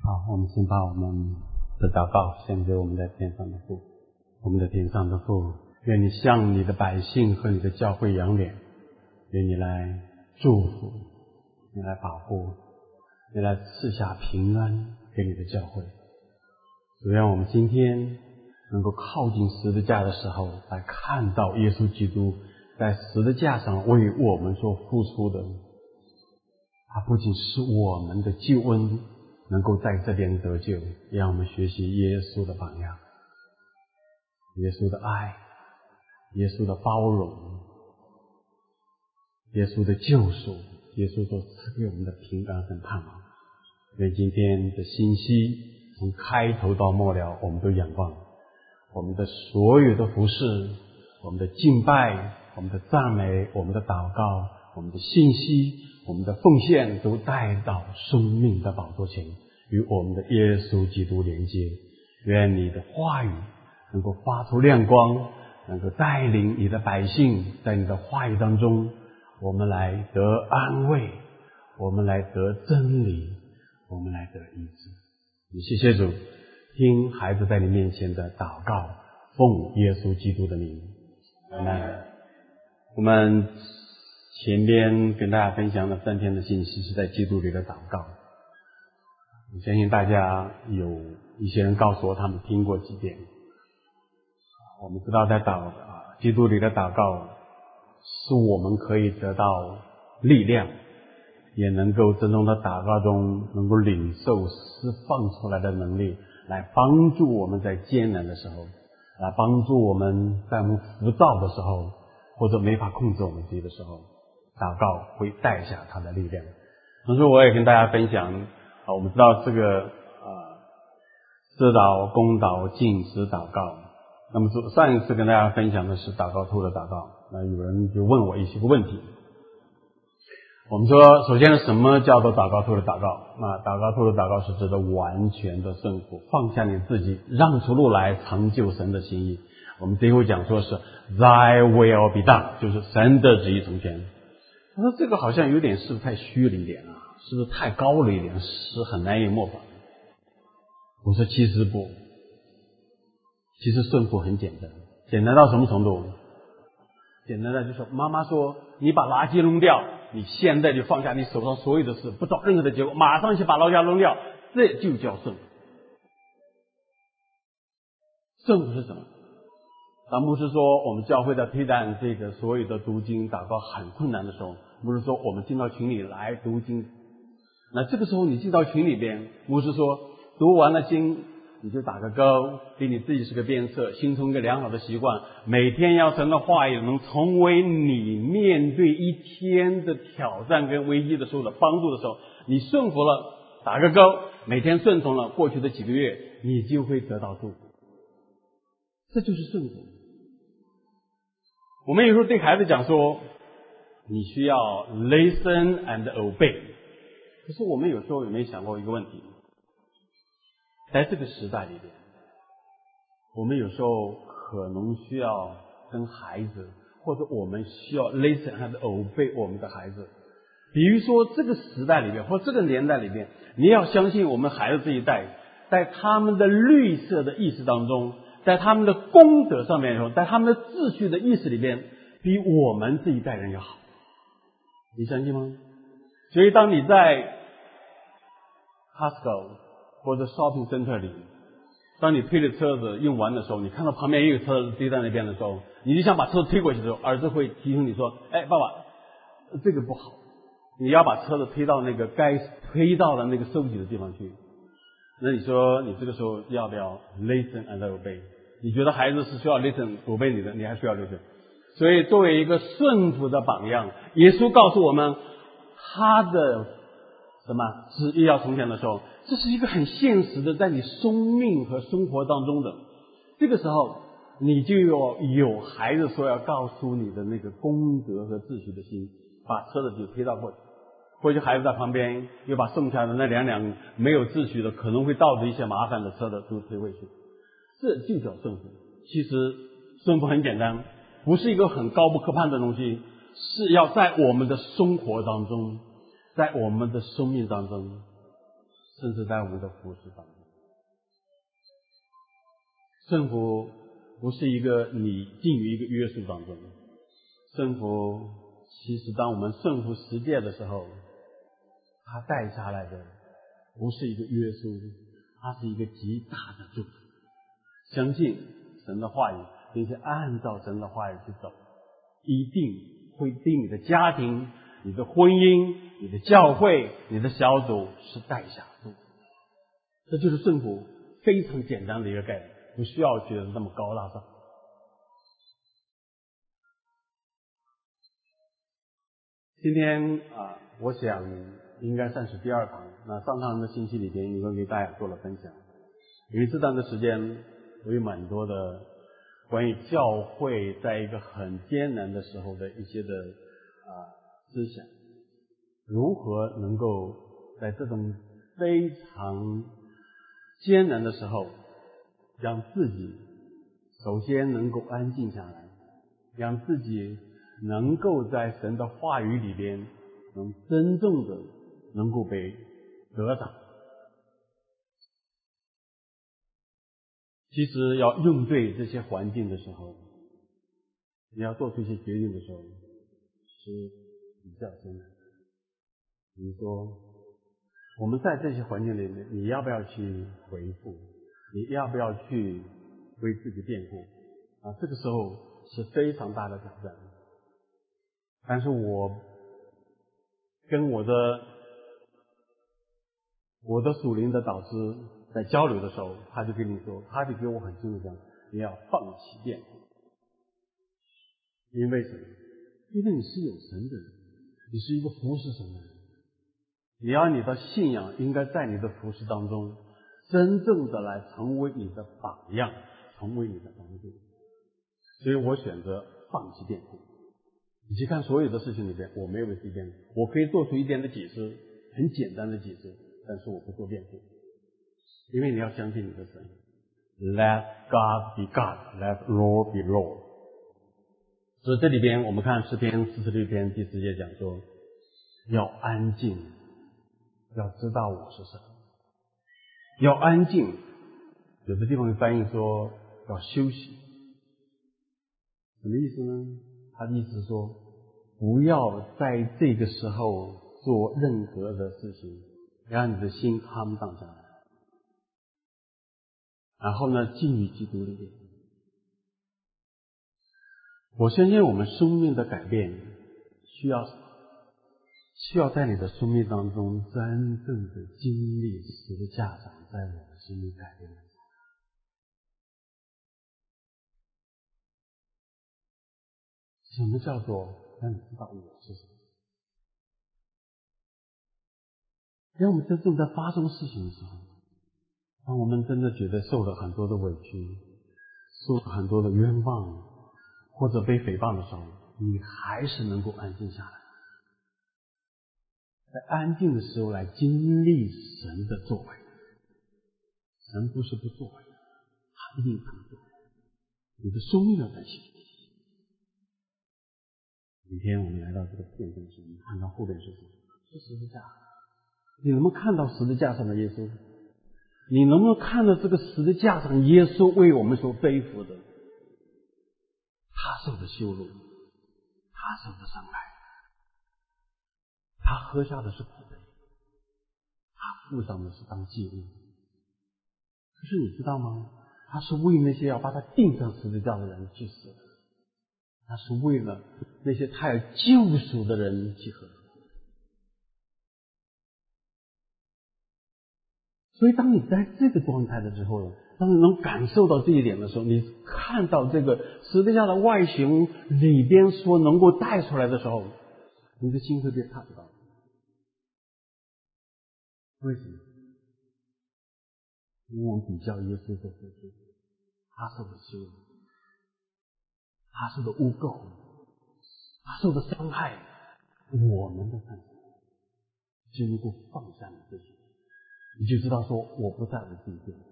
好，我们先把我们的祷告献给我们在天上的父。我们的天上的父，愿你向你的百姓和你的教会扬脸，愿你来祝福，你来保护，你来赐下平安给你的教会。主，愿我们今天能够靠近十字架的时候，来看到耶稣基督在十字架上为我们所付出的，他不仅是我们的救恩能够在这边得救，让我们学习耶稣的榜样，耶稣的爱，耶稣的包容，耶稣的救赎，耶稣所赐给我们的平安和盼望。愿今天的信息从开头到末了，我们都仰望，我们的所有的服事，我们的敬拜，我们的赞美，我们的祷告，我们的信息，我们的奉献，都带到生命的宝座前，与我们的耶稣基督连接。愿你的话语能够发出亮光，能够带领你的百姓，在你的话语当中，我们来得安慰，我们来得真理，我们来得医治。谢谢主，听孩子在你面前的祷告，奉耶稣基督的名，阿们。我们前边跟大家分享了3天的信息是在基督里的祷告。我相信大家有一些人告诉我他们听过几遍。我们知道在基督里的祷告是我们可以得到力量，也能够在这种的祷告中能够领受释放出来的能力，来帮助我们在艰难的时候，来帮助我们在我们浮躁的时候，或者没法控制我们自己的时候，祷告会带下它的力量。同时我也跟大家分享我们知道这个知祷、公祷、禁食祷告。那么上一次跟大家分享的是祷告兔的祷告，那有人就问我一些个问题。我们说首先什么叫做祷告兔的祷告？那祷告兔的祷告是指的完全的顺服，放下你自己，让出路来成就神的心意。我们最后讲说是 Thy will be done， 就是神的旨意成全。他说这个好像有点是不是太虚了一点啊？是不是太高了一点？是很难以模仿。我说其实不，其实顺服很简单，简单到什么程度？简单的就是妈妈说你把垃圾扔掉，你现在就放下你手上所有的事，不找任何的结果，马上去把垃圾扔掉，这就叫顺服。顺服是什么？牧师说我们教会在推展这个所有的读经祷告很困难的时候，牧师说我们进到群里来读经。那这个时候你进到群里边，牧师说读完了经你就打个勾，给你自己是个鞭策，形成一个良好的习惯，每天要神的话语能成为你面对一天的挑战跟危机的时候的帮助的时候，你顺服了打个勾，每天顺从了，过去的几个月你就会得到祝福。这就是顺服。我们有时候对孩子讲说你需要 listen and obey， 可是我们有时候有没有想过一个问题，在这个时代里边，我们有时候可能需要跟孩子，或者我们需要 listen and obey 我们的孩子。比如说这个时代里边或这个年代里边，你要相信我们孩子这一代在他们的绿色的意识当中，在他们的功德上面，在他们的秩序的意识里边，比我们这一代人要好。你相信吗？所以当你在 Costco 或者 shopping center 里，当你推的车子用完的时候，你看到旁边也有车子堆在那边的时候，你就想把车子推过去的时候，儿子会提醒你说，哎，爸爸，这个不好，你要把车子推到那个该推到的那个收集的地方去。那你说你这个时候要不要 listen and obey？ 你觉得孩子是需要 listen obey 你的，你还需要 listen。所以作为一个顺服的榜样，耶稣告诉我们他的什么旨意要成全的时候，这是一个很现实的在你生命和生活当中的。这个时候你就有孩子所要告诉你的那个功德和秩序的心，把车子就推到过去，或者孩子在旁边又把剩下的那两辆没有秩序的可能会导致一些麻烦的车的都推回去。这就叫顺服。其实顺服很简单，不是一个很高不可攀的东西，是要在我们的生活当中，在我们的生命当中甚至在我们的服事当中。圣服不是一个你进于一个约束当中，圣服其实当我们顺服十诫的时候，它带下来的不是一个约束，它是一个极大的祝福。相信神的话语，并且按照神的话语去走，一定会对你的家庭、你的婚姻、你的教会、你的小组是带下祝福。这就是圣服非常简单的一个概念，不需要觉得那么高大上。今天我想应该算是第二堂。那上堂的信息里边，一个给大家做了分享。因为这段的时间，我有蛮多的关于教会在一个很艰难的时候的一些的思想，如何能够在这种非常艰难的时候，让自己首先能够安静下来，让自己能够在神的话语里边能真正的能够被得到。其实要应对这些环境的时候，你要做出一些决定的时候是比较艰难的。比如说我们在这些环境里面，你要不要去回复，你要不要去为自己辩护这个时候是非常大的挑战。但是我跟我的属灵的导师在交流的时候，他就跟你说，他就给我很清楚讲，你要放弃辩护。因为什么？因为你是有神的人，你是一个服侍神的人，你的信仰应该在你的服侍当中真正的来成为你的榜样，成为你的帮助。所以我选择放弃辩护。你去看所有的事情里边，我没有为自己辩护，我可以做出一点的解释，很简单的解释，但是我不做辩护。因为你要相信你的神。 Let God be God, let Lord be Lord。 所以这里边我们看诗篇46篇第10节讲说，要安静，要知道我是神。要安静，有的地方翻译说要休息。什么意思呢？他的意思是说，不要在这个时候做任何的事情，让你的心康荡下来。然后呢，进于基督里面。我相信我们生命的改变需要在你的生命当中真正的经历十字架上在我的生命改变。什么叫做让你知道我是什么？让我们真正在发生事情的时候，当我们真的觉得受了很多的委屈，受了很多的冤枉，或者被诽谤的时候，你还是能够安静下来，在安静的时候来经历神的作为。神不是不作为，他一定能作为。你的生命要在心。明天我们来到这个见证时，你看到后边是什么？是十字架。你能不能看到十字架上的耶稣？你能不能看到这个十字架上耶稣为我们所背负的？他受的羞辱，他受的伤害，他喝下的是苦杯，他付上的是当祭物。可是你知道吗？他是为那些要把他钉上十字架的人去死的，他是为了那些他要救赎的人去喝。所以当你在这个状态的时候，当你能感受到这一点的时候，你看到这个十字架的外形里边所能够带出来的时候，你的心会被看到。为什么？因为我们比较耶稣的付出，他受的羞辱，他受的污垢，他受的伤害，我们的犯罪，就能够放下你自己，你就知道说我不在为自己辩护。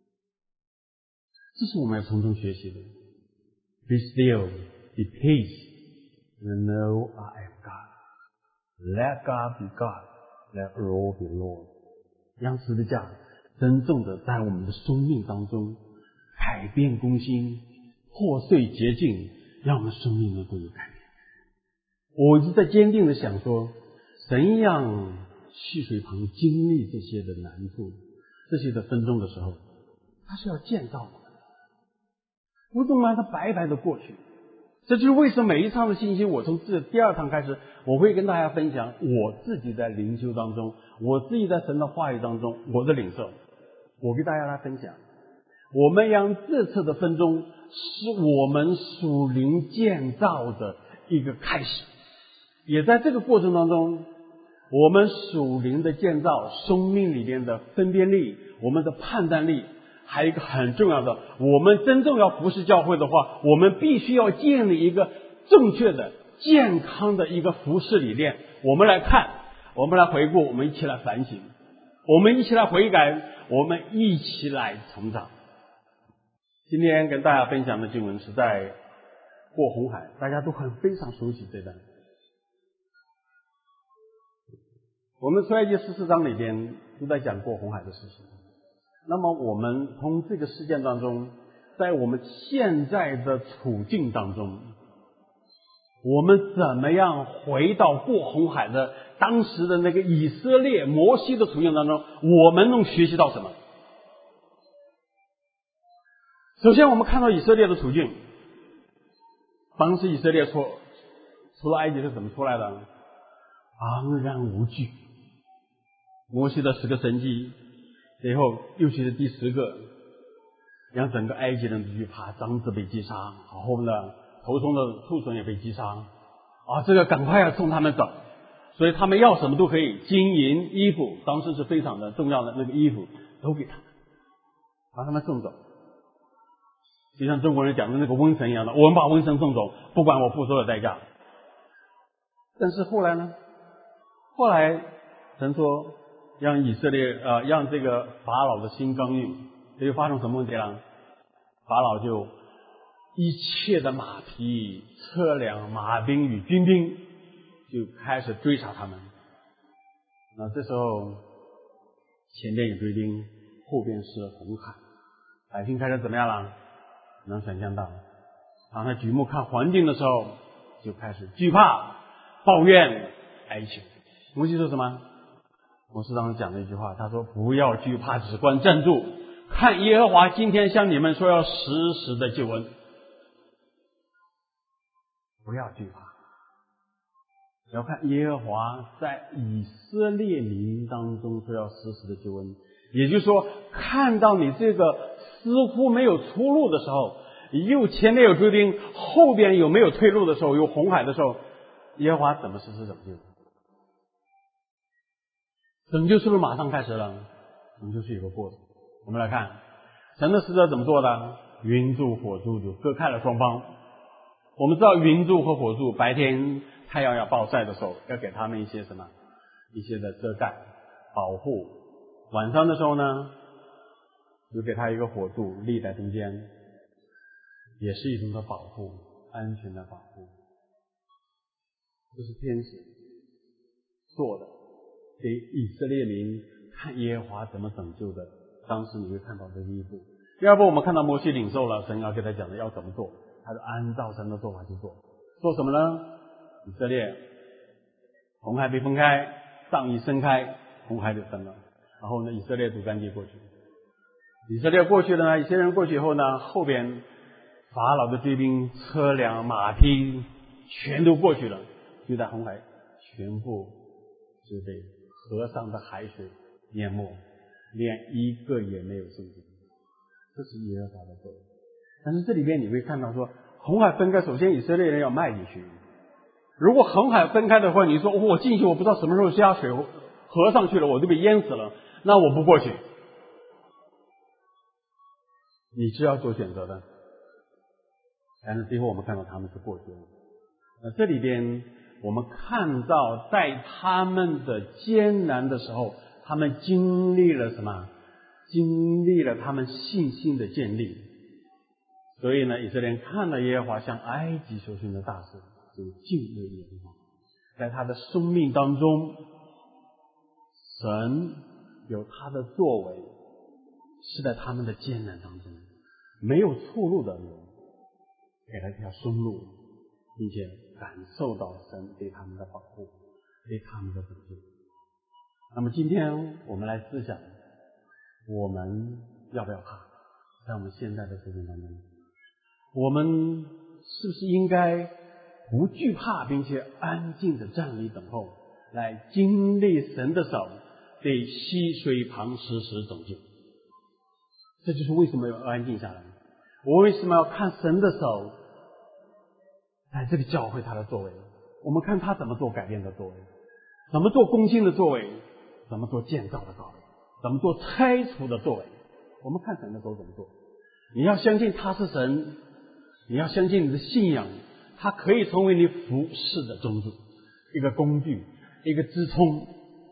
这是我们要从中学习的。Be still, be peace, and know I am God. Let God be God, let Lord be Lord. 让十字架真正的在我们的生命当中改变更新，破碎洁净，让我们生命能够有改变。我一直在坚定的想说，神让细水旁经历这些的难处，这些的纷争的时候，他是要建造我们的，不是让它白白的过去。这就是为什么每一场的信息，我从第二堂开始，我会跟大家分享我自己在灵修当中，我自己在神的话语当中我的领受，我给大家来分享。我们让这次的分钟是我们属灵建造的一个开始，也在这个过程当中，我们属灵的建造，生命里面的分辨力，我们的判断力，还有一个很重要的，我们真正要服侍教会的话，我们必须要建立一个正确的健康的一个服侍理念。我们来看，我们来回顾，我们一起来反省，我们一起来悔改，我们一起来成长。今天跟大家分享的经文是在过红海，大家都非常熟悉这段。我们出埃及14章里边都在讲过红海的事情。那么我们从这个事件当中，在我们现在的处境当中，我们怎么样回到过红海的当时的那个以色列摩西的处境当中，我们能学习到什么？首先我们看到以色列的处境，当时以色列出了埃及是怎么出来的？昂然无惧。摩西的10个神迹，最后又去了第10个，让整个埃及人都惧怕，长子被击杀，然后呢头中的畜生也被击杀这个赶快要送他们走，所以他们要什么都可以，金银衣服，当时是非常的重要的，那个衣服都给他们，把他们送走，就像中国人讲的那个瘟神一样的，我们把瘟神送走，不管我付出的代价。但是后来呢？后来神说让以色列让这个法老的心刚硬，这就发生什么问题了？法老就一切的马匹、车辆、马兵与军兵就开始追查他们。那这时候前边有追兵，后边是红海，百姓开始怎么样了？能想象到，当他举目看环境的时候，就开始惧怕、抱怨、哀求。摩西说什么？摩西当时讲了一句话，他说：“不要惧怕，只管站住，看耶和华今天向你们说要实时的救恩。”不要惧怕，要看耶和华在以色列民当中说要实时的救恩。也就是说，看到你这个似乎没有出路的时候，又前面有追兵，后边有没有退路的时候，有红海的时候，耶和华怎么实施拯救？拯救是不是马上开始了？拯救是有个过程。我们来看神的使者怎么做的？云柱火柱就割开了双方。我们知道云柱和火柱白天太阳要暴晒的时候，要给他们一些什么？一些的遮盖保护。晚上的时候呢，就给他一个火柱立在中间，也是一种的保护，安全的保护。这是天使做的，给以色列民看耶和华怎么拯救的。当时你会看到这第一步。第二步，我们看到摩西领受了神要给他讲的要怎么做，他就按照神的做法去做。做什么呢？以色列红海被分开，上一伸开，红海就分了。然后呢，以色列渡干地过去。以色列过去了呢，以色列人过去以后呢，后边法老的追兵、车辆、马匹全都过去了，就在红海全部就被河上的海水淹没，连一个也没有剩下。这是耶和华的作为。但是这里边你会看到说，红海分开，首先以色列人要迈进去。如果红海分开的话，你说我进去我不知道什么时候下水河上去了，我都被淹死了，那我不过去。你是要做选择的。但是最后我们看到他们是过去了。这里边我们看到在他们的艰难的时候，他们经历了什么？经历了他们信心的建立。所以呢，以色列人看到耶和华向埃及所行的大事，就敬畏耶和华。在他的生命当中，神有他的作为，是在他们的艰难当中没有出路的人，给他一条生路，并且感受到神对他们的保护，对他们的拯救。那么今天我们来思想，我们要不要怕？在我们现在的生命当中，我们是不是应该不惧怕，并且安静的站立等候，来经历神的手对溪水旁实施拯救？这就是为什么要安静下来。我为什么要看神的手在这个教会他的作为？我们看他怎么做改变的作为，怎么做攻坚的作为，怎么做建造的作为，怎么做拆除的作为。我们看神的手怎么做。你要相信他是神，你要相信你的信仰，他可以成为你服侍的中柱，一个工具，一个支撑。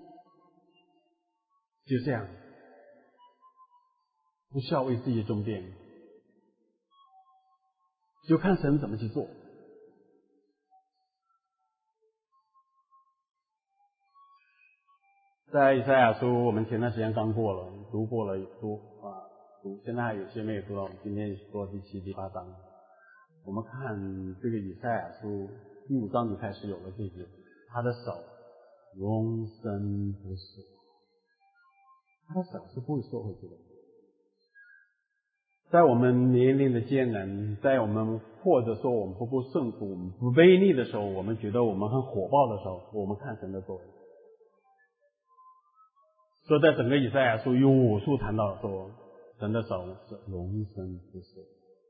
就这样，不需要为自己争辩，就看神怎么去做。在以赛亚书，我们前段时间刚过了，读过了现在还有些没有读到，我们今天说第7、第8章。我们看这个以赛亚书第5章就开始有了这句：他的手永生不死，他的手是不会缩回去的。在我们年龄的艰难，在我们或者说我们不够顺服，我们不卑劣的时候，我们觉得我们很火爆的时候，我们看神的作为。所以在整个以赛亚书有5处谈到说，神的手是永生不死。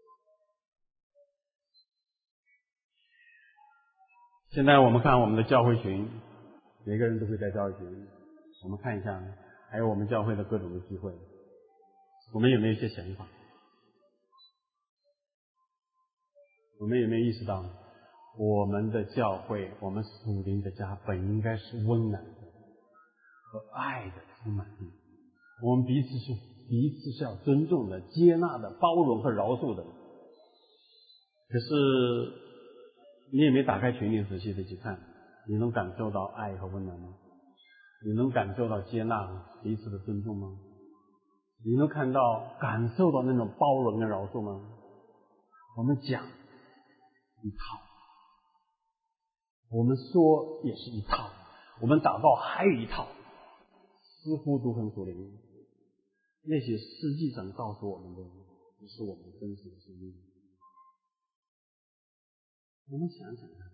现在我们看我们的教会群，每个人都会在教会群，我们看一下，还有我们教会的各种的聚会，我们有没有一些想法？我们有没有意识到，我们的教会，我们属灵的家本应该是温暖的和爱的充满的，我们彼此是要尊重的、接纳的、包容和饶恕的。可是你有没有打开群里仔细的去看？你能感受到爱和温暖吗？你能感受到接纳彼此的尊重吗？你能感受到那种包容跟饶恕吗？我们讲一套，我们说也是一套，我们祷告还有一套，似乎都很属灵。那些实际上告诉我们的不是我们真实的生命。我们想想看，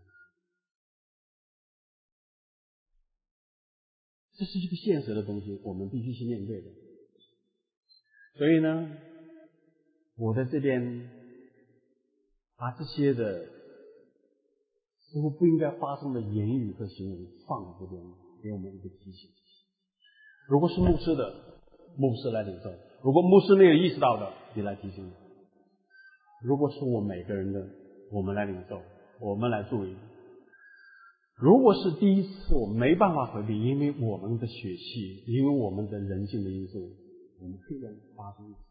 这是一个现实的东西，我们必须去面对的。所以呢，我在这边把这些的似乎不应该发生的言语和行为放在这边，给我们一个提醒。如果是牧师的，牧师来领受；如果牧师没有意识到的，你来提醒。如果是我每个人的，我们来领受，我们来注意。如果是第一次，我们没办法回避，因为我们的血气，因为我们的人性的因素，我们必然发生一次。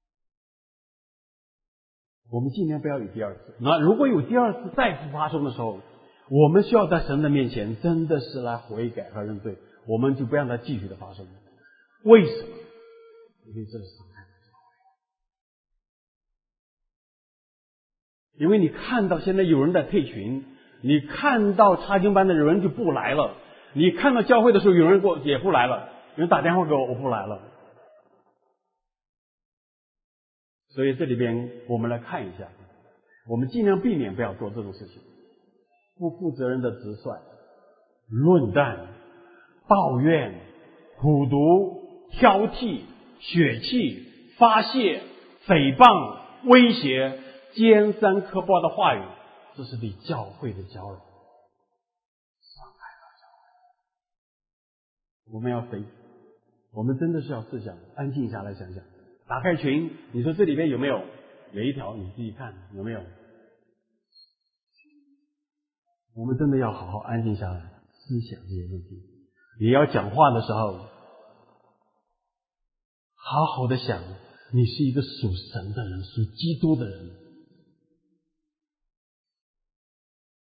我们尽量不要有第二次。那如果有第二次再次发生的时候，我们需要在神的面前真的是来悔改和认罪，我们就不让它继续的发生。为什么？因为这是伤害。因为你看到现在有人在退群，你看到查经班的有人就不来了，你看到教会的时候有人也不来了，有人打电话给我不来了。所以这里边我们来看一下，我们尽量避免不要做这种事情。不负责任的直率、论断、抱怨、苦毒、挑剔、血气、发泄、诽谤、威胁、尖酸刻薄的话语，这是对教会的搅扰，伤害了教会。我们要我们真的是要思想，安静下来想想。打开群，你说这里边有没有？有一条，你自己看有没有？我们真的要好好安静下来思想这些问题。你要讲话的时候，好好的想，你是一个属神的人，属基督的人。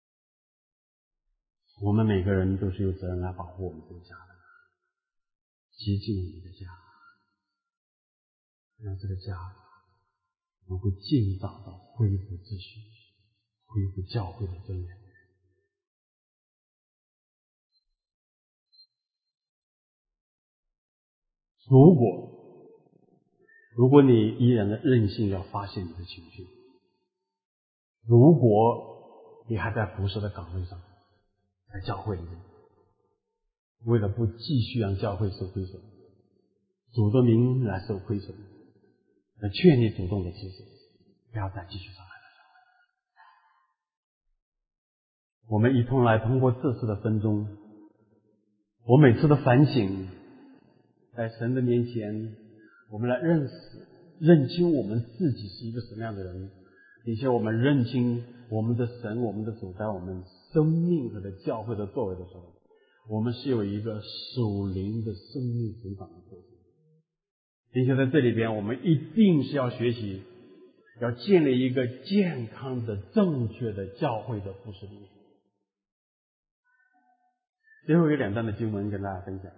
我们每个人都是有责任来保护我们这个家的。 接近我们的家，让这个家能够尽早的恢复秩序，恢复教会的尊严。如果你依然的任性要发泄你的情绪，如果你还在服侍的岗位上，在教会里面，为了不继续让教会受亏损，主的名来受亏损，那劝你主动的辞职，不要再继续伤害了。我们一同来通过这次的分钟，我每次的反省，在神的面前，我们来认清我们自己是一个什么样的人，并且我们认清我们的神、我们的主在我们生命和在教会的作为的时候，我们是有一个属灵的生命成长的过程，并且在这里边我们一定是要学习，要建立一个健康的正确的教会的服事理念。最后有2段的经文跟大家分享，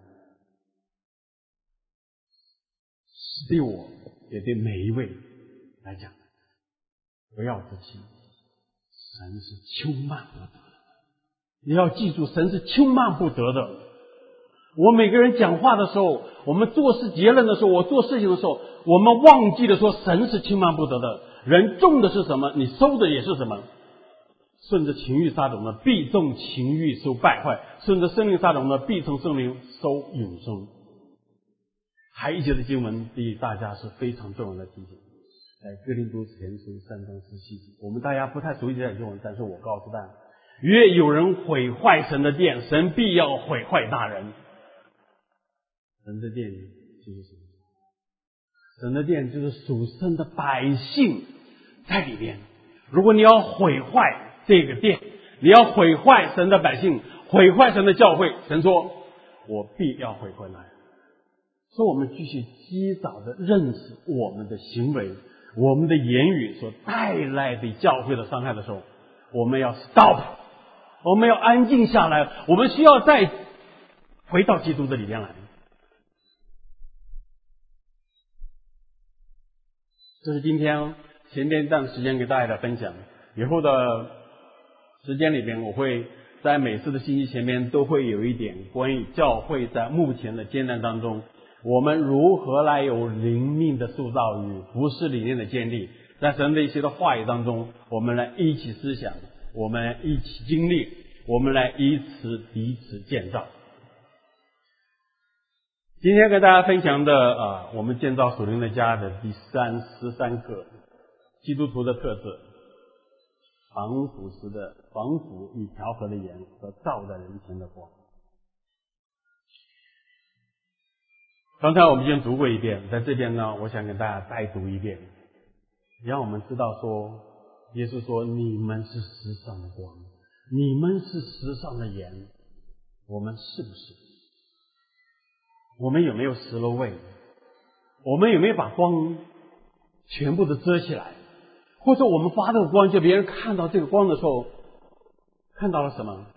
是对我也对每一位来讲，不要自欺，神是轻慢不得的。你要记住，神是轻慢不得的。我每个人讲话的时候，我们做事结论的时候，我做事情的时候，我们忘记了说神是轻慢不得的。人种的是什么，你收的也是什么。顺着情欲撒种的，必种情欲收败坏；顺着生灵撒种的，必从生灵收永生。还有一节的经文对大家是非常重要的提醒，在哥林多前书3章17节，我们大家不太熟悉这经文，但是我告诉大家，越有人毁坏神的殿，神必要毁坏大人。神的殿就是什么？神的殿就是属神的百姓在里面。如果你要毁坏这个殿，你要毁坏神的百姓，毁坏神的教会，神说我必要毁坏那人。所以我们继续及早的认识我们的行为，我们的言语所带来的教会的伤害的时候，我们要 stop， 我们要安静下来，我们需要再回到基督的里面来。这是今天前边一段时间给大家的分享，以后的时间里边，我会在每次的信息前面都会有一点关于教会在目前的艰难当中，我们如何来有灵命的塑造与服事理念的建立，在神的一些的话语当中，我们来一起思想，我们来一起经历，我们来以此彼此建造。今天跟大家分享的我们建造属灵的家的第13个基督徒的特质，防腐与调和的盐和照在人前的光。刚才我们已经读过一遍，在这边呢，我想跟大家再读一遍，让我们知道说，耶稣说你们是世上的光，你们是世上的盐，我们是不是？我们有没有失了位？我们有没有把光全部的遮起来？或者我们发这个光，就别人看到这个光的时候，看到了什么？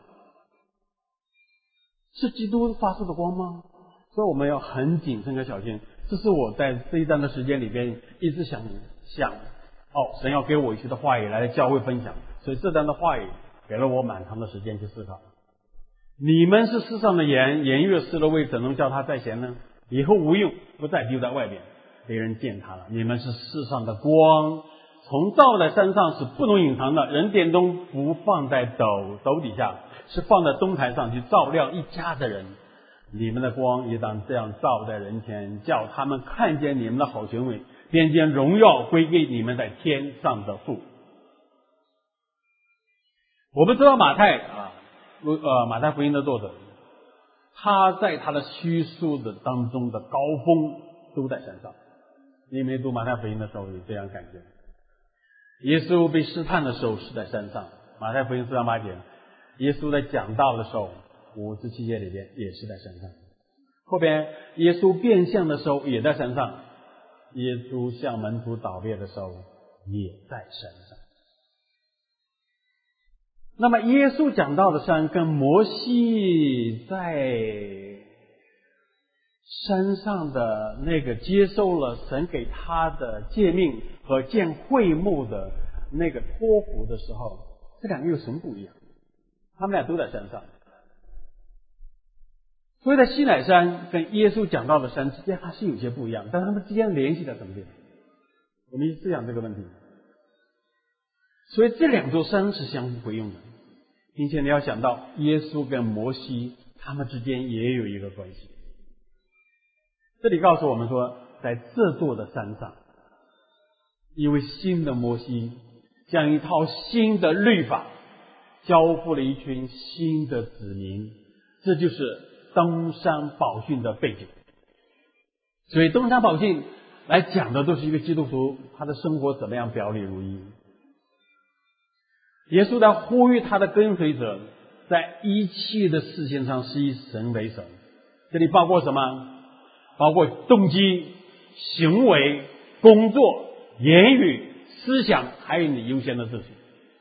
是基督发出的光吗？所以我们要很谨慎和小心。这是我在这一段的时间里边一直想神要给我一些的话语来教会分享，所以这段的话语给了我蛮长的时间去思考。你们是世上的盐，盐若失了味，怎能叫它再咸呢？以后无用，不再丢在外面，别人践踏了。你们是世上的光，从照在山上是不能隐藏的。人点灯不放在斗底下，是放在灯台上去照亮一家的人。你们的光也当这样照在人前，叫他们看见你们的好行为，便将荣耀归给你们在天上的父。我们知道马太福音的作者，他在他的叙述的当中的高峰都在山上。你没读马太福音的时候也这样感觉，耶稣被试探的时候是在山上，马太福音4章8节，耶稣在讲道的时候57节里边也是在山上，后边耶稣变相的时候也在山上，耶稣向门徒祷别的时候也在山上。那么耶稣讲道的山跟摩西在山上的那个接受了神给他的诫命和建会幕的那个托付的时候，这两个有什么不一样？他们俩都在山上。所以在西乃山跟耶稣讲道的山之间还是有些不一样，但他们之间联系在什么地方？我们一直思想这个问题。所以这两座山是相互辉映的，并且你要想到耶稣跟摩西他们之间也有一个关系。这里告诉我们说，在这座的山上，一位新的摩西将一套新的律法交付了一群新的子民，这就是登山宝训的背景。所以登山宝训来讲的都是一个基督徒他的生活怎么样表里如一。耶稣在呼吁他的跟随者在一切的事情上是以神为神，这里包括什么？包括动机、行为、工作、言语、思想，还有你优先的事情。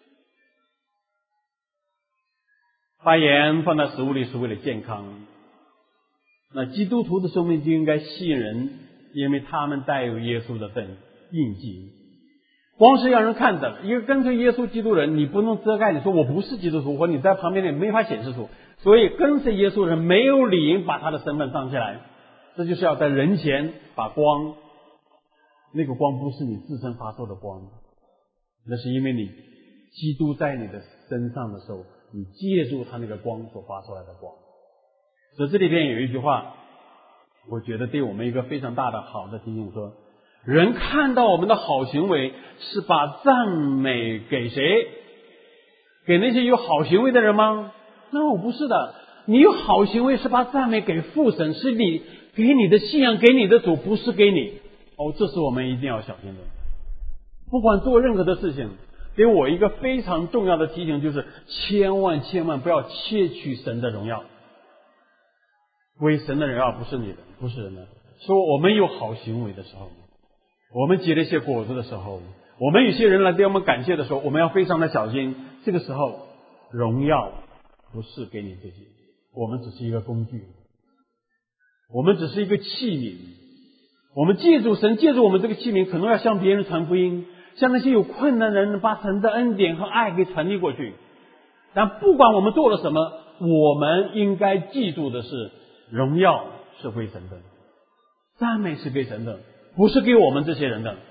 把盐放在食物里是为了健康，那基督徒的生命就应该吸引人，因为他们带有耶稣的印记。光是让人看的，一个跟随耶稣基督人，你不能遮盖，你说我不是基督徒，或你在旁边你没法显示出。所以跟随耶稣人没有理由把他的身份上起来，这就是要在人前把光，那个光不是你自身发出的光，那是因为你基督在你的身上的时候，你借助他那个光所发出来的光。所以这里边有一句话，我觉得对我们一个非常大的好的提醒，说人看到我们的好行为是把赞美给谁？给那些有好行为的人吗？那我不是的，你有好行为是把赞美给父神，是你给你的信仰，给你的主，不是给你。这是我们一定要小心的。不管做任何的事情，给我一个非常重要的提醒，就是千万不要窃取神的荣耀。为神的荣耀不是你的，不是人的。说我们有好行为的时候，我们结了一些果子的时候，我们有些人来对我们感谢的时候，我们要非常的小心。这个时候荣耀不是给你自己，我们只是一个工具，我们只是一个器皿。我们借助神，借助我们这个器皿，可能要向别人传福音，向那些有困难的人把神的恩典和爱给传递过去。但不管我们做了什么，我们应该记住的是，荣耀是归神的，赞美是给神的，不是给我们这些人的。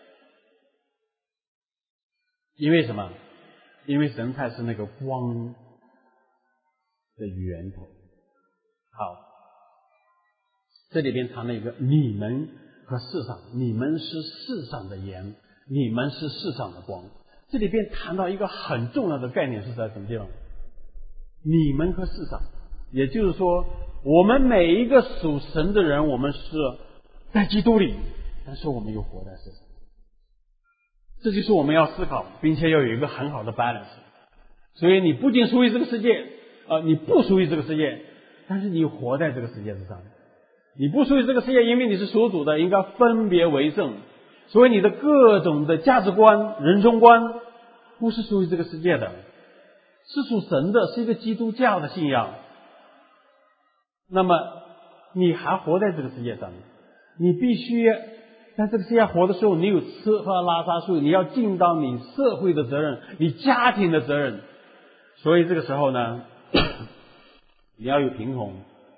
因为什么？因为神才是那个光的源头。好，这里边谈了一个你们和世上，你们是世上的盐，你们是世上的光。这里边谈到一个很重要的概念，是在什么地方？你们和世上，也就是说我们每一个属神的人，我们是在基督里，但是我们又活在世上。这就是我们要思考，并且要有一个很好的 balance。 所以你不仅属于这个世界，你不属于这个世界，但是你活在这个世界之上。你不属于这个世界，因为你是属主的，应该分别为圣。所以你的各种的价值观、人生观不是属于这个世界的，是属神的，是一个基督教的信仰。那么你还活在这个世界上，你必须在这个世界活的时候，你有吃喝拉撒睡，你要尽到你社会的责任，你家庭的责任。所以这个时候呢，你要有平衡，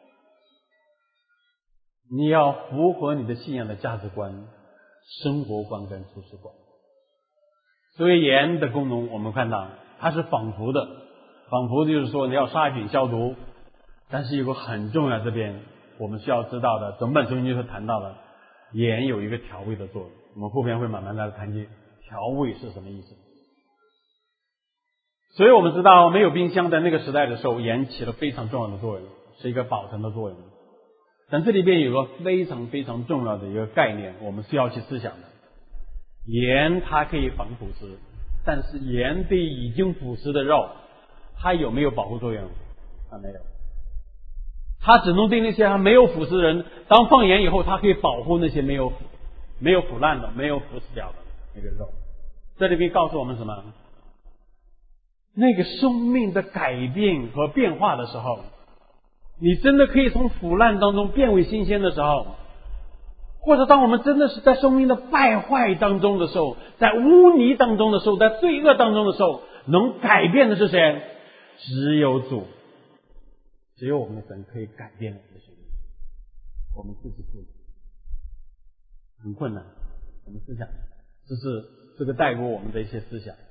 你要符合你的信仰的价值观、生活观跟处事观。所以盐的功能我们看到它是仿佛的，仿佛就是说你要杀菌消毒。但是有个很重要，这边我们需要知道的，整本圣经就是谈到了盐有一个调味的作用。我们后边会慢慢来谈及调味是什么意思。所以我们知道没有冰箱在那个时代的时候，盐起了非常重要的作用，是一个保存的作用。但这里边有个非常重要的一个概念，我们需要去思想的。盐它可以防腐蚀，但是盐对已经腐蚀的肉，它有没有保护作用？它没有。它只能对那些还没有腐蚀的人，当放盐以后，它可以保护那些没有腐烂的、没有腐蚀掉的那个肉。这里边告诉我们什么？那个生命的改变和变化的时候， 你真的可以从腐烂当中变为新鲜的时候，或者当我们真的是在生命的败坏当中的时候，在污泥当中的时候，在罪恶当中的时候，能改变的是谁？只有主，只有我们的神可以改变我们的生命，我们自己不能，很困难。我们思想，这是这个带过我们的一些思想。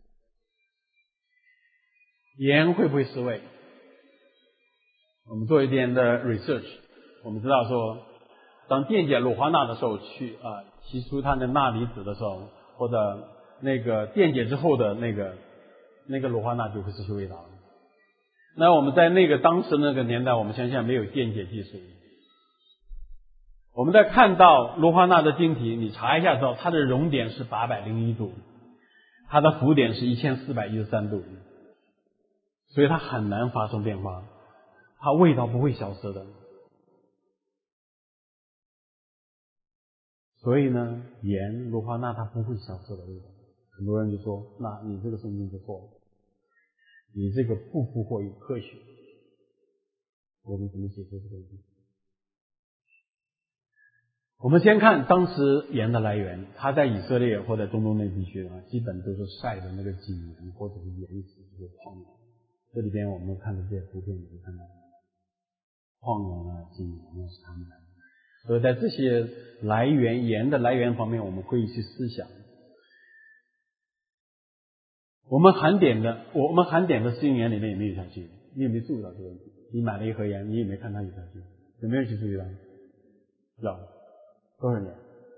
盐会不会失味？我们做一点的 research， 我们知道说，当电解氯化钠的时候提出它的钠离子的时候，或者那个电解之后的那个氯化钠就会失去味道了。那我们在当时那个年代，我们想想没有电解技术，我们在看到氯化钠的晶体，你查一下之后，它的熔点是801度，它的浮点是1413度，所以它很难发生变化，它味道不会消失的。所以呢，盐、氯化钠它不会消失的味道。很多人就说，那你这个圣经是错的，你这个不符合于科学。我们怎么解决这个问题？我们先看当时盐的来源，它在以色列或者中东那地区基本都是晒的那个井盐或者是盐石，就是矿盐。这里边我们看的这些图片，你会看到矿盐井盐是他们来的。所以在这些来源盐的来源方面，我们可以去思想。我们含碘的食用盐里面有没有有效剂？你有没有注意到这个问题？你买了一盒盐，你有没有看它有效剂？有没有去注意到？有多少年？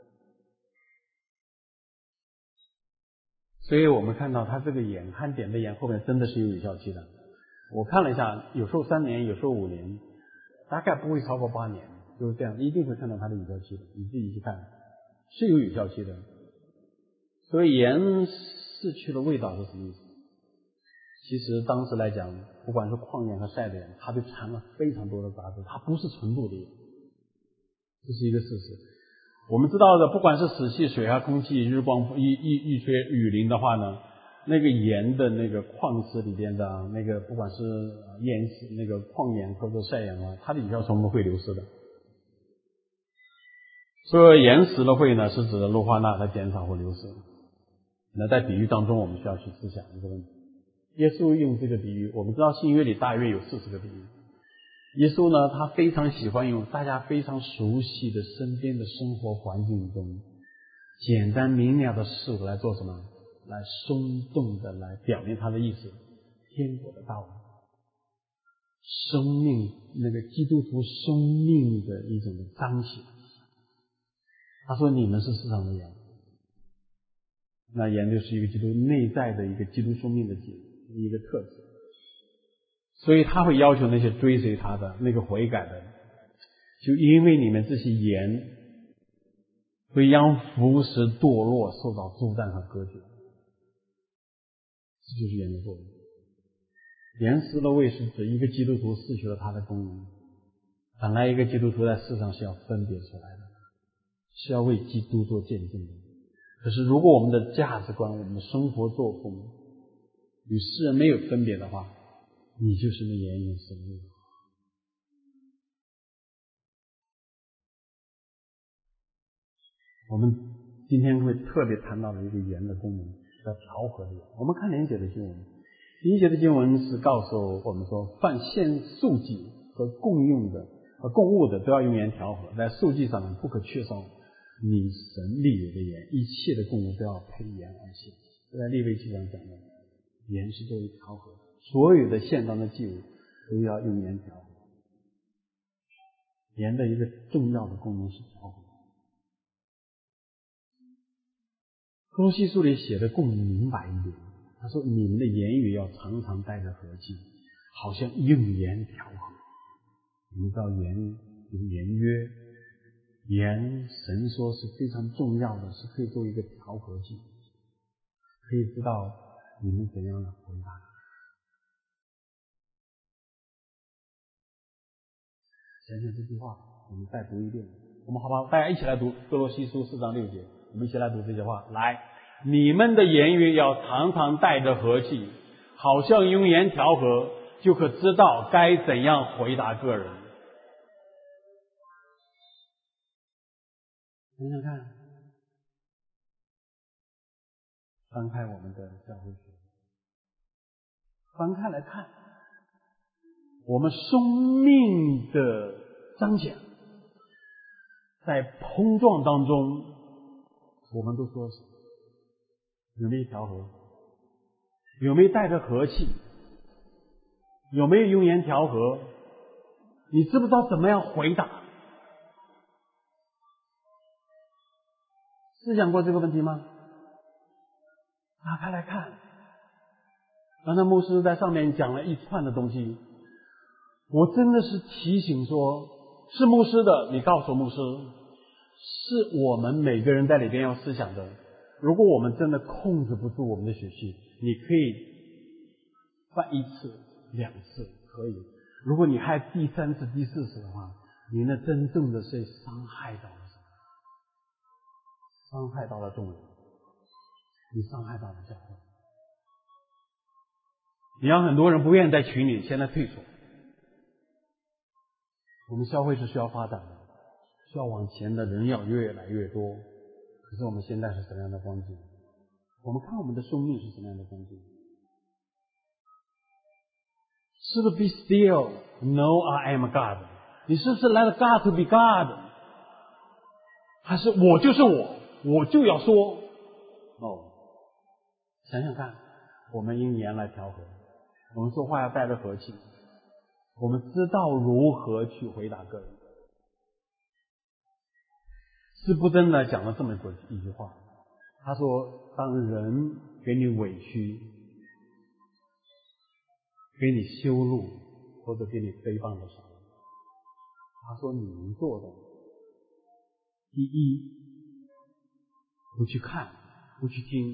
所以我们看到它这个盐含碘的盐后面真的是有效剂的。我看了一下，有时候3年，有时候5年，大概不会超过8年，就是这样，一定会看到它的有效期的。你自己去看，是有效期的。所以盐失去了味道是什么意思？其实当时来讲，不管是矿盐和晒的盐，它都掺了非常多的杂质，它不是纯度的盐，这是一个事实。我们知道的，不管是死气、水啊、空气、日光、雨雪、雨淋的话呢，那个盐的那个矿石里边的那个，不管是盐石、那个矿盐或者晒盐它的有效成分会流失的。所以盐石的会呢，是指的氯化钠它减少或流失。那在比喻当中，我们需要去思想这个问题。耶稣用这个比喻，我们知道新约里大约有40个比喻。耶稣呢，他非常喜欢用大家非常熟悉的身边的生活环境中简单明了的事物来做什么？来生动的来表明他的意思。天国的道理，生命，那个基督徒生命的一种彰显。他说你们是世上的盐，那盐就是一个基督内在的一个基督生命的一个特质。所以他会要求那些追随他的那个悔改的，就因为你们这些盐会让腐蚀堕落受到诛弹和割绝，这就是盐的作用。盐失了味是指一个基督徒失去了他的功能。本来一个基督徒在世上是要分别出来的，是要为基督做见证的。可是如果我们的价值观，我们的生活作风与世人没有分别的话，你就是那盐与生命。我们今天会特别谈到的一个盐的功能，叫调和的盐。我们看灵节的经文，灵节的经文是告诉我们说，凡献素祭和共用的和供物的都要用盐调和，在素祭上不可缺少你神立有的盐，一切的供物都要配盐而献。在利未记上讲的，盐是作为调和，所有的献当的祭物都要用盐调和。盐的一个重要的功能是调和。哥罗西书里写的更明白一点，他说你们的言语要常常带着和气，好像用盐调和。我们知道盐有盐约，盐神说是非常重要的，是可以作为一个调和剂，可以知道你们怎样的回答。想想这句话，我们再读一遍。我们好不好？大家一起来读哥罗西书4章6节，我们一起来读这些话。来，你们的言语要常常带着和气，好像用盐调和，就可知道该怎样回答个人。 想想看，翻开我们的教会学，翻开来看，我们生命的彰显，在碰撞当中，我们都说什么？有没有调和？有没有带着和气？有没有用言调和？你知不知道怎么样回答？思想过这个问题吗？打开来看，刚才牧师在上面讲了一串的东西，我真的是提醒说，是牧师的，你告诉牧师，是我们每个人在里边要思想的。如果我们真的控制不住我们的血气，你可以犯一次、2次可以。如果你还第3次、第4次的话，你那真正的是伤害到了什么？伤害到了众人，你伤害到了教会。你让很多人不愿意在群里，现在退出。我们教会是需要发展的，需要往前的人要越来越多。可是我们现在是什么样的光景？我们看我们的生命是什么样的光景？是不是 be still, know I am God？ 你是不是 let God to be God？ 还是我就是我就要说？想想看，我们用言来调和，我们说话要带着和气，我们知道如何去回答个人。司布真呢讲了这么一句话，他说，当人给你委屈，给你羞辱，或者给你诽谤的时候，他说你能做的，第一，不去看，不去听，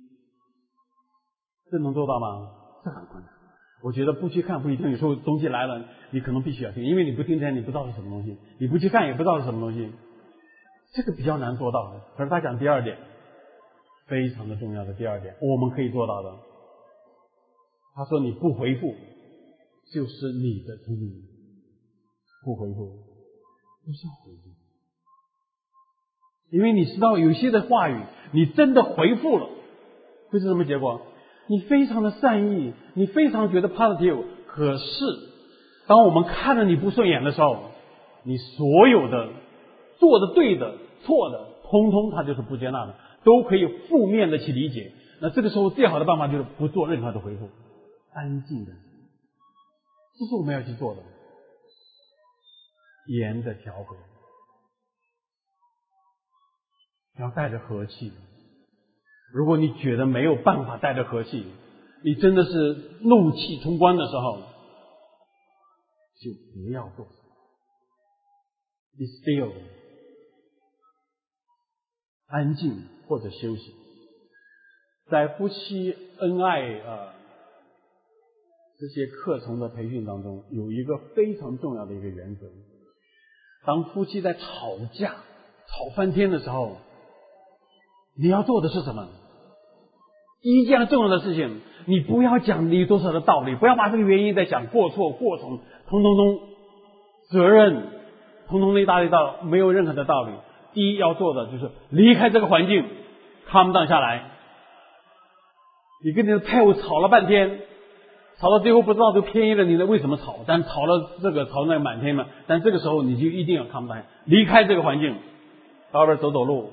这能做到吗？这很困难。我觉得不去看不去听，有时候东西来了，你可能必须要听，因为你不听见，你不知道是什么东西，你不去看也不知道是什么东西，这个比较难做到的。可是他讲第2点，非常的重要的第2点，我们可以做到的。他说你不回复，就是你的聪明，不回复，不是要回复，因为你知道有些的话语，你真的回复了，会是什么结果？你非常的善意，你非常觉得 positive， 可是当我们看着你不顺眼的时候，你所有的做的对的错的通通它就是不接纳的，都可以负面的去理解。那这个时候最好的办法就是不做任何的回复，安静的，这是我们要去做的。言的调和要带着和气，如果你觉得没有办法带着和气，你真的是怒气冲冠的时候，就不要做。Be still， 安静或者休息。在夫妻恩爱这些课程的培训当中，有一个非常重要的一个原则：当夫妻在吵架、吵翻天的时候，你要做的是什么？第一件重要的事情，你不要讲你多少的道理，不要把这个原因再讲过错、过程，通责任，通的一大堆道，没有任何的道理。第一要做的就是离开这个环境 ，calm down 下来。你跟你的配偶吵了半天，吵到最后不知道都偏移了你的为什么吵，但吵了这个吵那个满天嘛，但这个时候你就一定要 calm down， 离开这个环境，到外边走走路。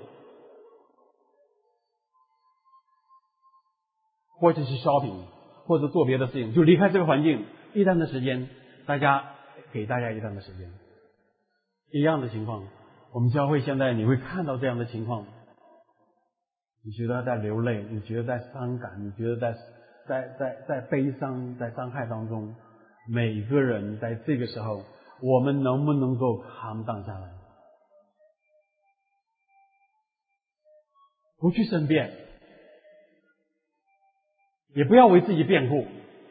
或者是 shopping， 或者做别的事情，就离开这个环境一段的时间，给大家一段的时间。一样的情况，我们教会现在你会看到这样的情况，你觉得在流泪，你觉得在伤感，你觉得在悲伤，在伤害当中，每个人在这个时候，我们能不能够 calm down 下来，不去申辩，也不要为自己辩护。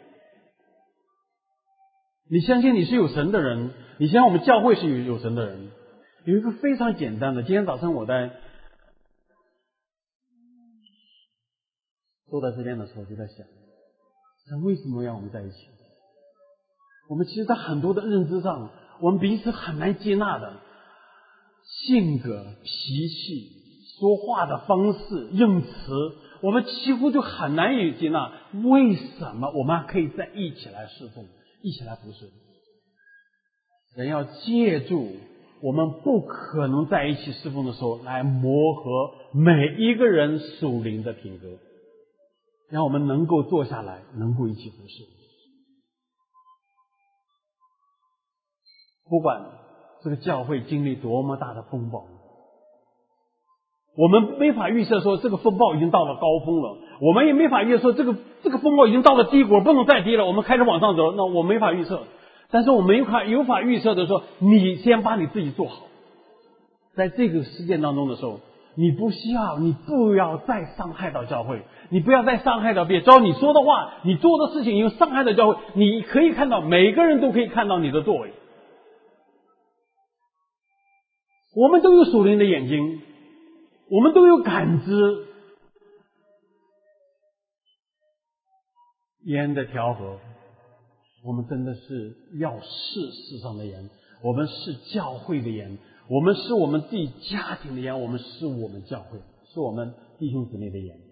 你相信你是有神的人，你相信我们教会是有神的人。有一个非常简单的，今天早上我在坐在这边的时候就在想，神为什么要我们在一起？我们其实在很多的认知上，我们彼此很难接纳的。 性格、脾气、说话的方式、用词，我们几乎就很难以接纳。为什么我们还可以在一起来侍奉，一起来服侍？人要借助我们不可能在一起侍奉的时候，来磨合每一个人属灵的品格，让我们能够坐下来，能够一起服侍。不管这个教会经历多么大的风暴，我们没法预测说这个风暴已经到了高峰了，我们也没法预测说这个风暴已经到了低谷，不能再低了，我们开始往上走，那我没法预测。但是我们有法预测的说，你先把你自己做好，在这个事件当中的时候，你不要再伤害到教会，你不要再伤害到别人。只要你说的话，你做的事情有伤害到教会，你可以看到，每个人都可以看到你的作为。我们都有属灵的眼睛，我们都有感知。盐的调和，我们真的是要是世上的盐，我们是教会的盐，我们是我们自己家庭的盐，我们是我们教会，是我们弟兄姊妹的盐。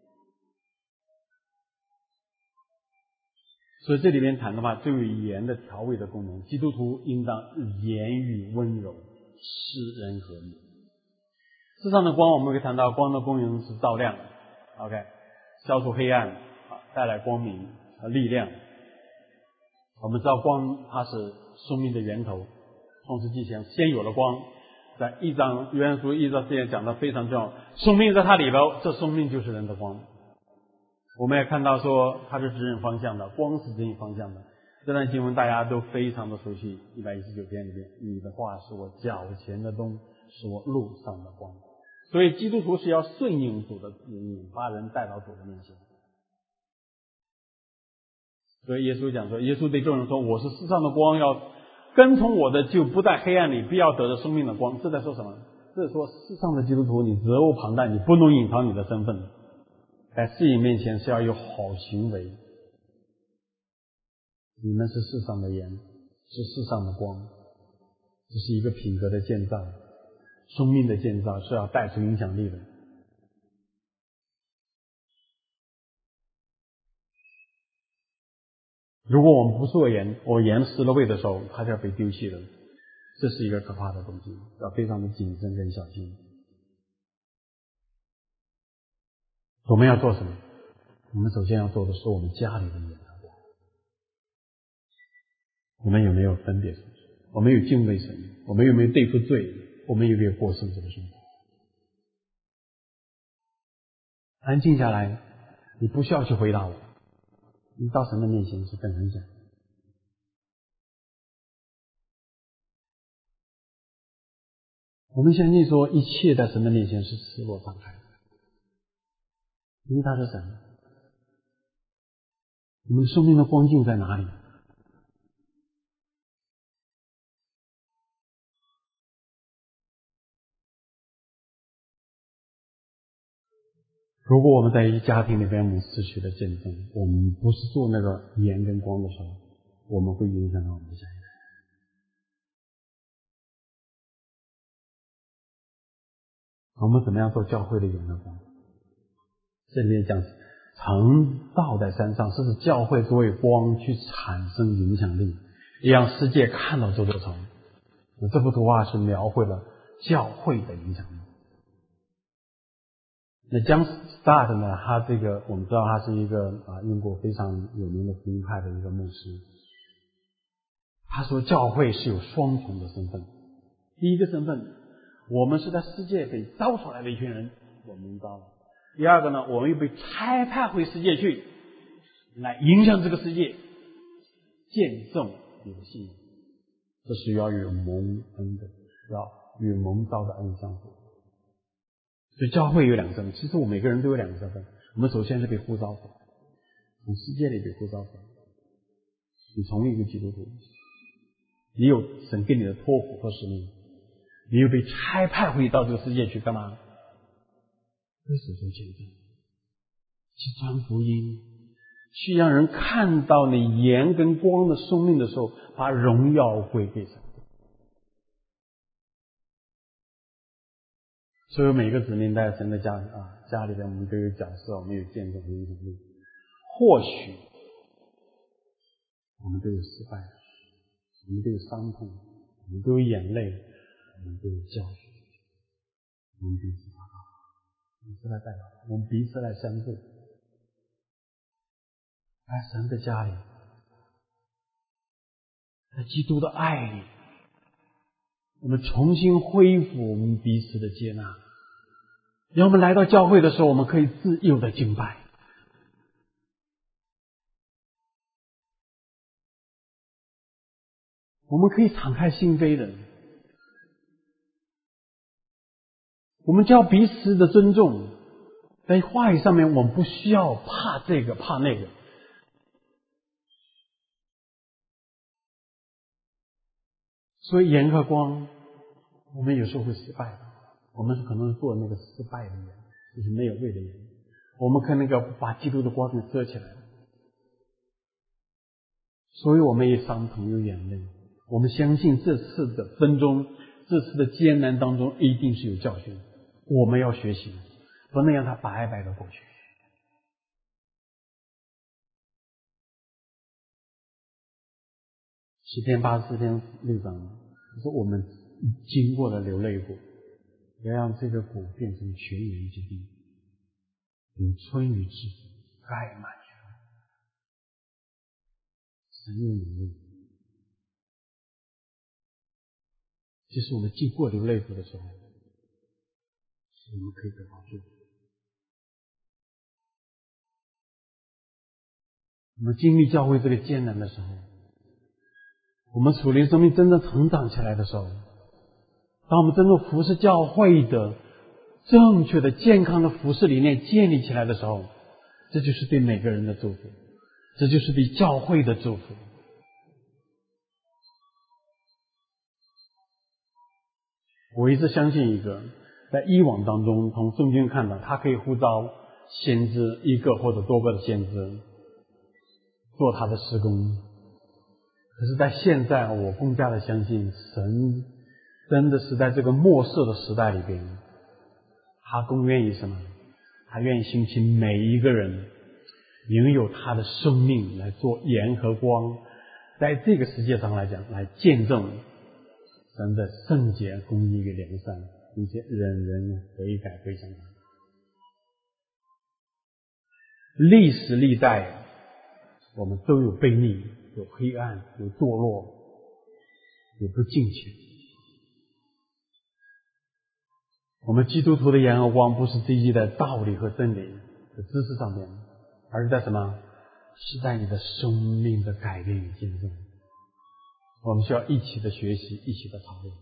所以这里面谈的话，对于盐的调味的功能，基督徒应当言语温柔，使人和睦。世上的光，我们会谈到光的功能是照亮 ，OK， 消除黑暗，带来光明和力量。我们知道光它是生命的源头，创世纪前先有了光，在约翰书1章4节讲的非常重要，生命在它里头，这生命就是人的光。我们也看到说它是指引方向的，光是指引方向的。这段经文大家都非常的熟悉，119篇里面，你的话是我脚前的灯，是我路上的光。所以基督徒是要顺应主的指引，把人带到主的面前。所以耶稣讲说，耶稣对众人说，我是世上的光，要跟从我的就不在黑暗里，必要得着生命的光。这在说什么？这是说世上的基督徒你责无旁贷，你不能隐藏你的身份，在世人面前是要有好行为。你们是世上的盐，是世上的光，这是一个品格的建造，生命的建造，是要带出影响力的。如果我们不做盐，盐失了味的时候，它就要被丢弃了。这是一个可怕的东西，要非常的谨慎跟小心。我们要做什么？我们首先要做的是我们家里的盐。我们有没有分别神？我们有敬畏神？我们有没有对付罪？我们有没有过圣洁的生活？安静下来，你不需要去回答我，你到神的面前去跟人讲。我们相信说，一切在神的面前是赤裸敞开的，因为他是神。我们生命的光景在哪里？如果我们在一家庭里边我们失去了见证，我们不是做那个盐跟光的时候，我们会影响到我们的下一代。我们怎么样做教会的盐和光？这里面讲曾道在山上，是指教会作为光去产生影响力，也让世界看到这座城。这幅图画是描绘了教会的影响力。那John Stott呢？他这个我们知道他是一个英国非常有名的福音派的一个牧师。他说教会是有双重的身份。第一个身份，我们是在世界被招出来的一群人，我们知道了。第二个呢，我们又被差派回世界去，来影响这个世界，见证你的信仰。这是要与蒙恩的，要与蒙召的恩相符。所以教会有两个身份，其实我们每个人都有两个身份。我们首先是被呼召的，从世界里被呼召的，你成为一个基督徒，你有神给你的托付和使命，你又被差派回到这个世界去干嘛？为使徒见证，去传福音，去让人看到你盐跟光的生命的时候，把荣耀归给神。 所有每个子民在神的家里边，我们都有角色，我们有见证和影响力。或许我们都有失败，我们都有伤痛，我们都有眼泪，我们都有教训。我们彼此祷告，彼此来代祷，我们彼此来相助，在神的家里，在基督的爱里，我们重新恢复我们彼此的接纳。让我们来到教会的时候，我们可以自由的敬拜。我们可以敞开心扉的。我们就要彼此的尊重。在话语上面，我们不需要怕这个怕那个。所以盐和光，我们有时候会失败的。我们可能做那个失败的盐，就是没有味的盐。我们可能要把基督的光给遮起来了。所以我们也伤痛有眼泪。我们相信这次的纷争，这次的艰难当中一定是有教训。我们要学习，不能让它白白的过去。诗篇84篇6章说，我们经过了流泪谷，要让这个谷变成泉源之地，有春雨之福，盖满全地。神有能力，就是我们经过流泪谷的时候，我们可以得到祝福。我们经历教会这个艰难的时候，我们属灵生命真正成长起来的时候，当我们真正服侍教会的正确的健康的服侍理念建立起来的时候，这就是对每个人的祝福，这就是对教会的祝福。我一直相信一个，在以往当中从圣经看到，他可以呼召先知一个或者多个的先知做他的事工。可是在现在，我更加的相信神真的是在这个末世的时代里边，他更愿意什么？他愿意兴起每一个人拥有他的生命来做盐和光，在这个世界上来讲，来见证神的圣洁、公义与良善，并且人人悔改归向他。历史历代，我们都有悖逆，有黑暗，有堕落，有不敬虔。我们基督徒的盐和光，不是积极在道理和真理的知识上面，而是在什么？是在你的生命的改变与见证。我们需要一起的学习，一起的讨论。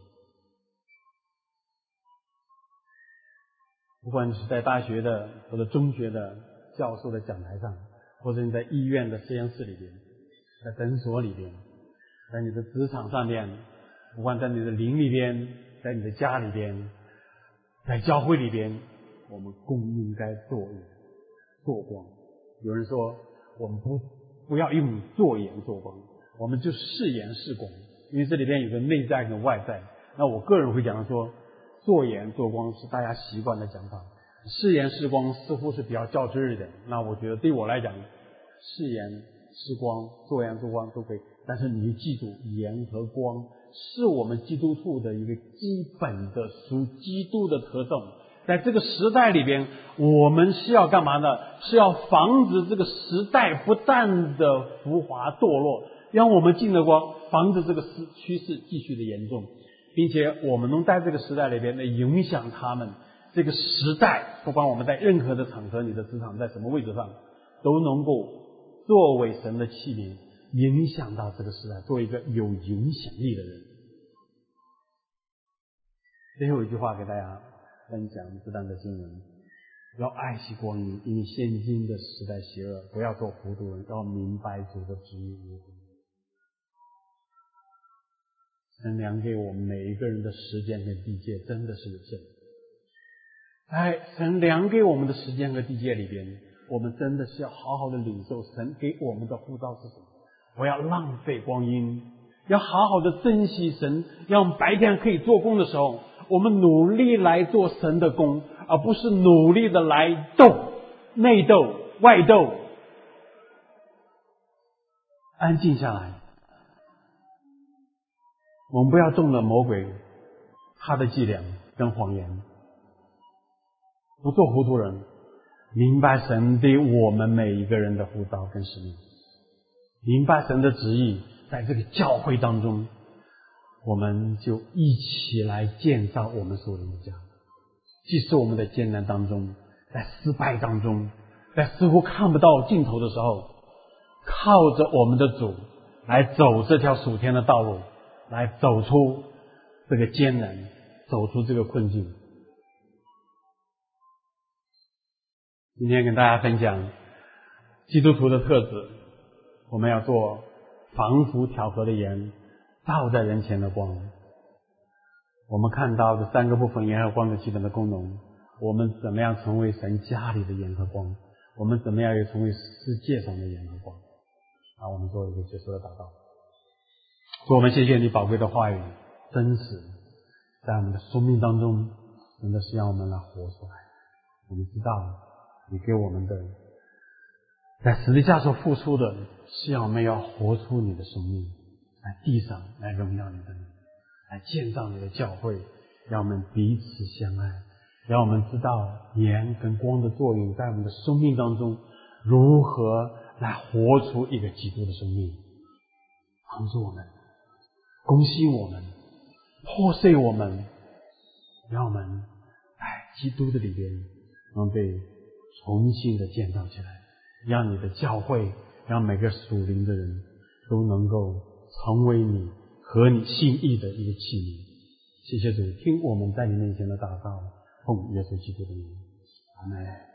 不管你是在大学的或者中学的教授的讲台上，或者你在医院的实验室里边，在诊所里边，在你的职场上面，不管在你的邻里边，在你的家里边，在教会里边，我们共应该做光。有人说我们不要用做盐做光，我们就是盐是光，因为这里边有个内在跟外在。那我个人会讲说，做盐做光是大家习惯的讲法，是盐是光似乎是比较较真儿的。那我觉得对我来讲，是盐是光，做盐做光都可以，但是你记住，盐和光是我们基督徒的一个基本的属基督的特征。在这个时代里边，我们是要干嘛呢？是要防止这个时代不断的浮华堕落，让我们进得光，防止这个趋势继续的严重，并且我们能在这个时代里边来影响他们。这个时代，不管我们在任何的场合，你的职场在什么位置上，都能够作为神的器皿，影响到这个时代，做一个有影响力的人。最后一句话给大家分享这段的经文：要爱惜光阴，因为现今的时代邪恶，不要做糊涂人，要明白主的旨意如何。神量给我们每一个人的时间跟地界真的是有限的。在神量给我们的时间和地界里边，我们真的是要好好的领受神给我们的呼召是什么。不要浪费光阴，要好好的珍惜神让我们白天可以做工的时候， 我们努力来做神的工，而不是努力的来斗，内斗、外斗。安静下来，我们不要中了魔鬼他的伎俩跟谎言，不做糊涂人，明白神对我们每一个人的呼召跟使命，明白神的旨意。在这个教会当中，我们就一起来建造我们属灵的家。即使我们的艰难当中，在失败当中，在似乎看不到尽头的时候，靠着我们的主来走这条属天的道路，来走出这个艰难，走出这个困境。今天跟大家分享基督徒的特质，我们要做防腐调和的盐，照在人前的光。我们看到这三个部分盐和光的基本的功能，我们怎么样成为神家里的盐和光，我们怎么样也成为世界上的盐和光。我们做一个结束的祷告。主，我们谢谢你宝贵的话语，真实在我们的生命当中，真的是让我们来活出来。我们知道你给我们的在十字架所付出的，是让我们要活出你的生命，在地上来荣耀你的名，来建造你的教会，让我们彼此相爱，让我们知道盐跟光的作用在我们的生命当中如何来活出一个基督的生命。帮助我们，攻击我们，破碎我们，让我们在基督的里边能被重新的建造起来，让你的教会，让每个属灵的人都能够成为你合你心意的一个器皿。谢谢主，听我们在你面前的祷告，奉耶稣基督的名，阿们。